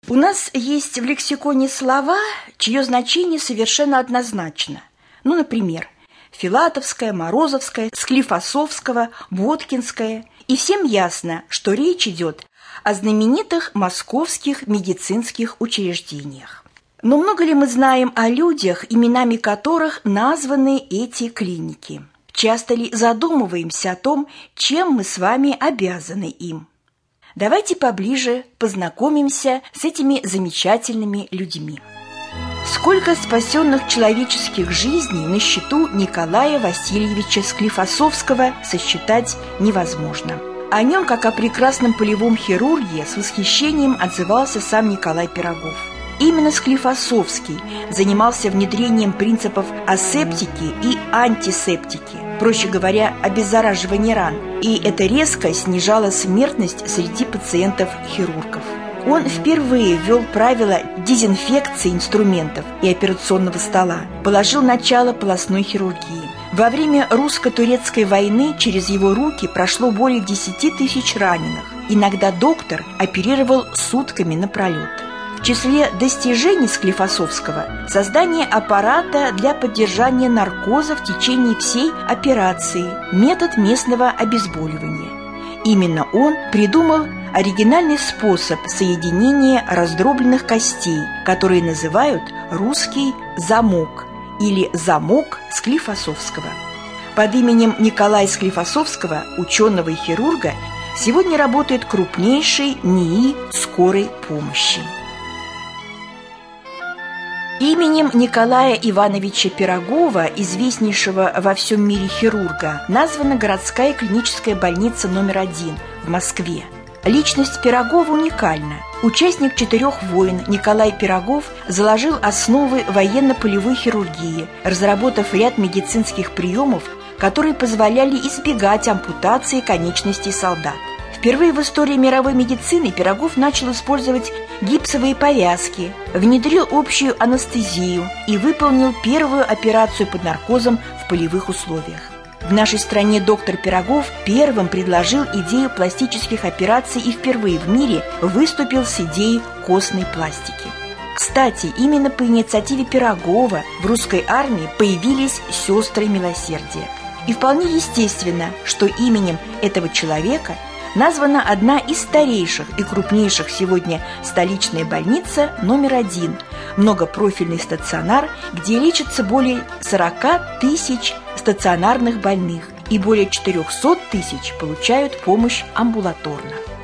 У нас есть в лексиконе слова, чье значение совершенно однозначно. Например, Филатовская, Морозовская, Склифосовского, Боткинская. И всем ясно, что речь идет о знаменитых московских медицинских учреждениях. Но много ли мы знаем о людях, именами которых названы эти клиники? Часто ли задумываемся о том, чем мы с вами обязаны им? Давайте поближе познакомимся с этими замечательными людьми. Сколько спасенных человеческих жизней на счету Николая Васильевича Склифосовского сосчитать невозможно. О нем, как о прекрасном полевом хирурге, с восхищением отзывался сам Николай Пирогов. Именно Склифосовский занимался внедрением принципов асептики и антисептики, проще говоря, обеззараживания ран, и это резко снижало смертность среди пациентов-хирургов. Он впервые ввел правила дезинфекции инструментов и операционного стола, положил начало полостной хирургии. Во время русско-турецкой войны через его руки прошло более 10 тысяч раненых. Иногда доктор оперировал сутками напролет. В числе достижений Склифосовского – создание аппарата для поддержания наркоза в течение всей операции, метод местного обезболивания. Именно он придумал оригинальный способ соединения раздробленных костей, который называют русский замок или замок Склифосовского. Под именем Николая Склифосовского, ученого и хирурга, сегодня работает крупнейший НИИ скорой помощи. Именем Николая Ивановича Пирогова, известнейшего во всем мире хирурга, названа городская клиническая больница номер 1 в Москве. Личность Пирогова уникальна. Участник 4 войн Николай Пирогов заложил основы военно-полевой хирургии, разработав ряд медицинских приемов, которые позволяли избегать ампутации конечностей солдат. Впервые в истории мировой медицины Пирогов начал использовать гипсовые повязки, внедрил общую анестезию и выполнил первую операцию под наркозом в полевых условиях. В нашей стране доктор Пирогов первым предложил идею пластических операций и впервые в мире выступил с идеей костной пластики. Кстати, именно по инициативе Пирогова в русской армии появились сестры милосердия. И вполне естественно, что именем этого человека названа одна из старейших и крупнейших сегодня столичная больница номер 1, многопрофильный стационар, где лечатся более 40 тысяч стационарных больных и более 400 тысяч получают помощь амбулаторно.